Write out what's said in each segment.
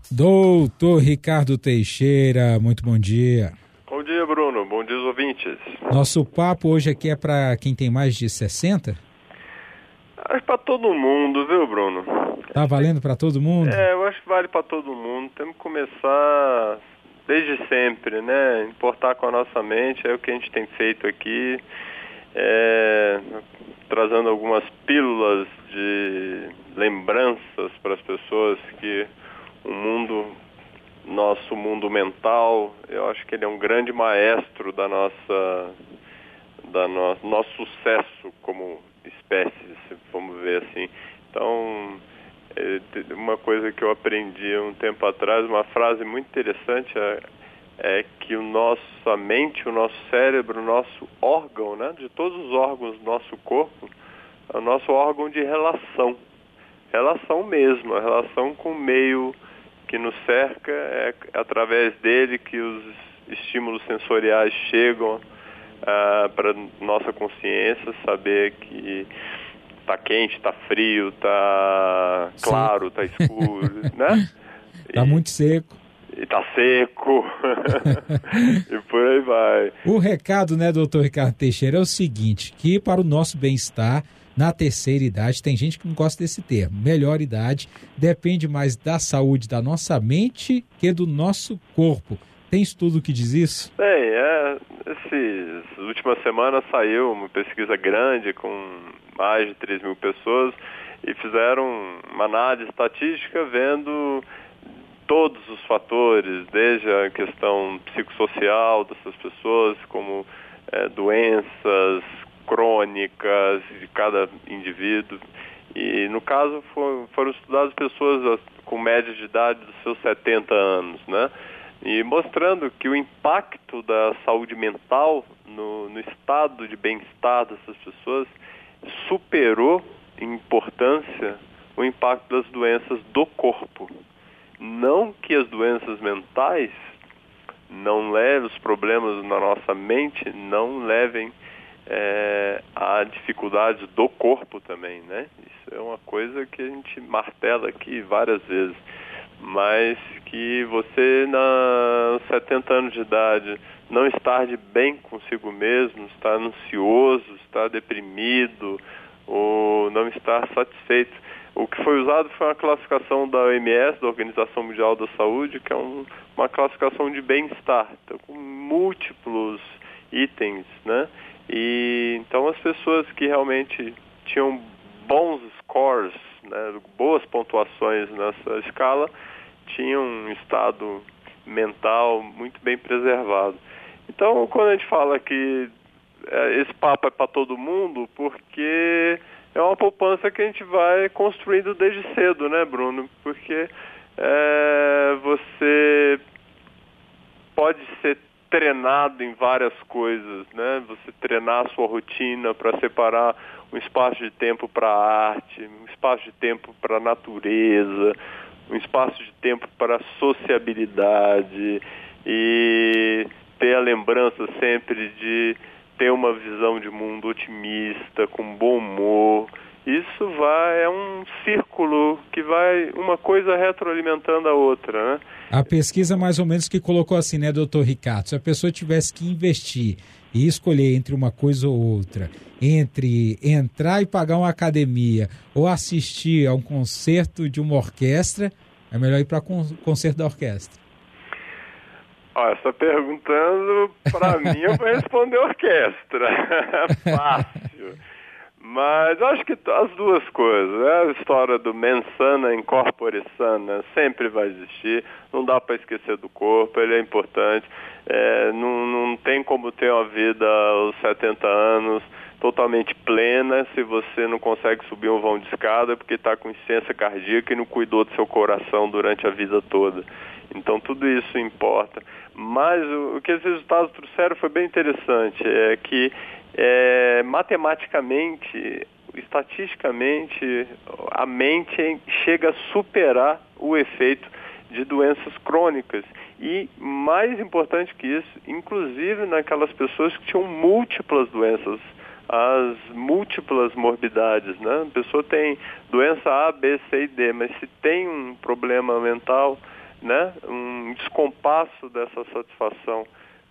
Doutor Ricardo Teixeira, muito bom dia. Bom dia, Bruno. Bom dia, os ouvintes. Nosso papo hoje aqui é para quem tem mais de 60? Acho para todo mundo, viu, Bruno? Tá valendo para todo mundo? Eu acho que vale para todo mundo. Temos que começar desde sempre, né? Importar com a nossa mente, é o que a gente tem feito aqui, trazendo algumas pílulas de lembranças para as pessoas que nosso mundo mental, eu acho que ele é um grande maestro da nosso sucesso como espécie, vamos ver assim. Então, uma coisa que eu aprendi um tempo atrás, uma frase muito interessante é que a mente, o nosso cérebro, o nosso órgão, né, de todos os órgãos do nosso corpo, é o nosso órgão de relação mesmo, a relação com o meio que nos cerca, é através dele que os estímulos sensoriais chegam para nossa consciência, saber que tá quente, tá frio, tá claro, tá escuro, né? Tá muito seco. E tá seco. E por aí vai. O recado, né, doutor Ricardo Teixeira, é o seguinte, que para o nosso bem-estar, na terceira idade, tem gente que não gosta desse termo, melhor idade, depende mais da saúde da nossa mente que do nosso corpo. Tem estudo que diz isso? Bem, essas últimas semanas saiu uma pesquisa grande com mais de 3 mil pessoas e fizeram uma análise estatística vendo todos os fatores, desde a questão psicossocial dessas pessoas, como doenças crônicas de cada indivíduo. E no caso foram estudadas pessoas com média de idade dos seus 70 anos, né? E mostrando que o impacto da saúde mental no estado de bem-estar dessas pessoas superou em importância o impacto das doenças do corpo. Não que as doenças mentais não levem, os problemas na nossa mente não levem a dificuldades do corpo também, né? Isso é uma coisa que a gente martela aqui várias vezes. Mas que você, aos 70 anos de idade, não estar de bem consigo mesmo, estar ansioso, estar deprimido, ou não estar satisfeito. O que foi usado foi uma classificação da OMS, da Organização Mundial da Saúde, que é uma classificação de bem-estar, então, com múltiplos itens, né? E então as pessoas que realmente tinham bons scores, né, boas pontuações nessa escala, tinham um estado mental muito bem preservado. Então, quando a gente fala que esse papo é para todo mundo, porque é uma poupança que a gente vai construindo desde cedo, né, Bruno? Porque você pode ser treinado em várias coisas, né? Você treinar a sua rotina para separar um espaço de tempo para a arte, um espaço de tempo para a natureza, um espaço de tempo para a sociabilidade e ter a lembrança sempre de ter uma visão de mundo otimista, com bom humor. Isso é um círculo que vai uma coisa retroalimentando a outra, né? A pesquisa mais ou menos que colocou assim, né, doutor Ricardo? Se a pessoa tivesse que investir e escolher entre uma coisa ou outra, entre entrar e pagar uma academia ou assistir a um concerto de uma orquestra, é melhor ir para concerto da orquestra. Você está perguntando para mim, eu vou responder orquestra. Fácil. Mas eu acho que as duas coisas, né? A história do mens sana in corpore sana sempre vai existir, não dá para esquecer do corpo, ele é importante, não tem como ter uma vida aos 70 anos totalmente plena se você não consegue subir um vão de escada porque está com insuficiência cardíaca e não cuidou do seu coração durante a vida toda. Então tudo isso importa. Mas o que esses resultados trouxeram foi bem interessante, é que matematicamente, estatisticamente, a mente chega a superar o efeito de doenças crônicas. E, mais importante que isso, inclusive naquelas pessoas que tinham múltiplas doenças, as múltiplas morbidades, né? A pessoa tem doença A, B, C e D, mas se tem um problema mental, né, um descompasso dessa satisfação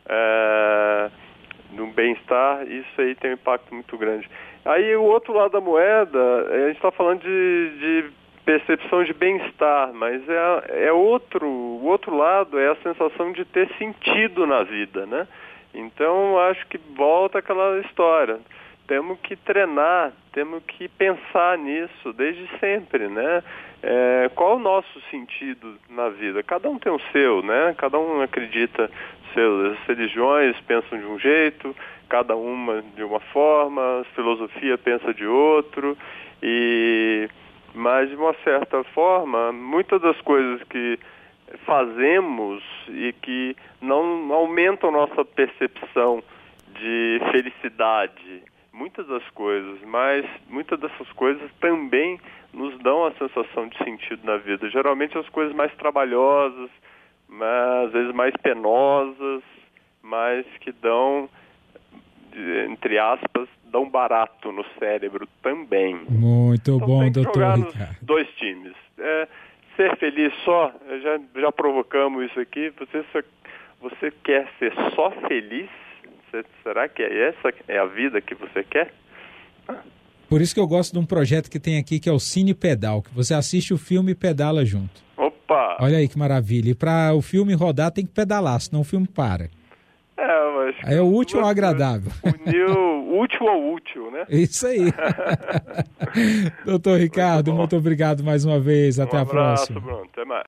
no bem-estar, isso aí tem um impacto muito grande. Aí o outro lado da moeda, a gente está falando de percepção de bem-estar, mas o outro lado é a sensação de ter sentido na vida, né? Então acho que volta aquela história. Temos que treinar, temos que pensar nisso desde sempre, né? Qual é o nosso sentido na vida? Cada um tem o seu, né? Cada um acredita, as religiões pensam de um jeito, cada uma de uma forma, a filosofia pensa de outro, mas de uma certa forma, muitas das coisas que fazemos e que não aumentam nossa percepção de felicidade, muitas das coisas, mas muitas dessas coisas também nos dão a sensação de sentido na vida. Geralmente as coisas mais trabalhosas, mas às vezes mais penosas, mas que dão, entre aspas, dão barato no cérebro também. Muito então, bom, tem que doutor jogar Ricardo. Nos dois times. Ser feliz só, já provocamos isso aqui, você quer ser só feliz? Será que essa é a vida que você quer? Por isso que eu gosto de um projeto que tem aqui, que é o Cine Pedal, que você assiste o filme e pedala junto. Opa! Olha aí que maravilha. E para o filme rodar tem que pedalar, senão o filme para. Aí é o útil ou agradável? Unir o útil ao útil, né? Isso aí. Doutor Ricardo, muito obrigado mais uma vez. Até a próxima. Um abraço, Bruno. Até mais.